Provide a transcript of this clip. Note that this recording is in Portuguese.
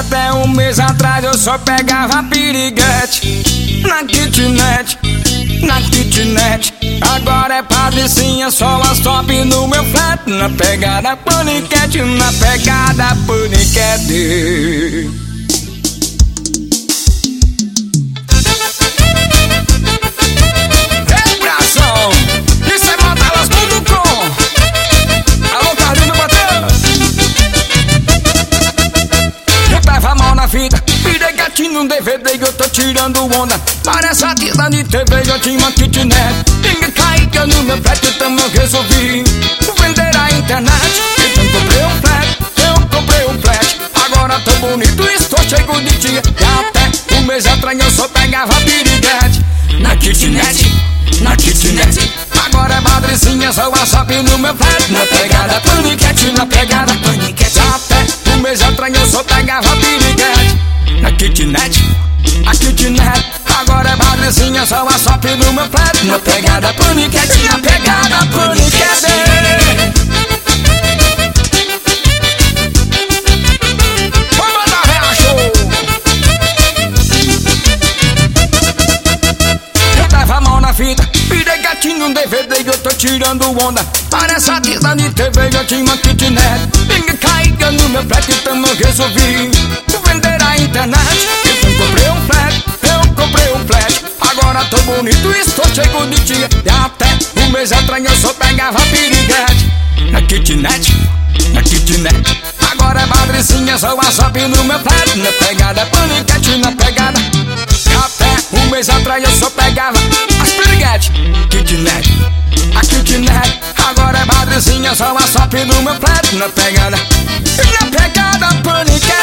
Até um mês atrás eu só pegava piriguete na kitnet, na kitnet. Agora é patricinha, só as top no meu flat. Na pegada paniquete, na pegada paniquete. Vibração, isso é matalas.com. Alô, Carlinho, bateu. Eu tava mal na vida, virei gatinho no DVD que eu tô tirando onda. Parece artista de TV, eu tinha uma kitnet. Ninguém caía no meu flat, então eu resolvi vender a internet. Então comprei um flat, eu comprei um flat. Agora tô bonito, estou cheio de dia. E até um mês atrás eu só pegava piriguete na kitnet, na kitnet. Agora é madrezinha, só WhatsApp no meu flat. Na pegada paniquete, na pegada paniquete. Até um mês atrás eu só pegava piriguete na kitnet, a kitnet. Agora é madrezinha, só WhatsApp no meu flat. Na pegada paniquete, na pegada paniquete. Virei gatinho no DVD e eu tô tirando onda. Parece artista de TV, eu tinha uma kitnet. Ninguém caía no meu flat, então eu resolvi vender a internet. Então comprei um flat, eu comprei um flat. Agora tô bonito, estou cheio de dia. E até um mês atrás eu só pegava piriguete na kitnet, na kitnet. Agora é madrezinha, só WhatsApp no meu flat. Na pegada paniquete, na pegada. Até um mês atrás eu só pegava as piriguete, kitnet, a kitnet. Agora é madrezinha, só WhatsApp no meu flat. Na pegada paniquete.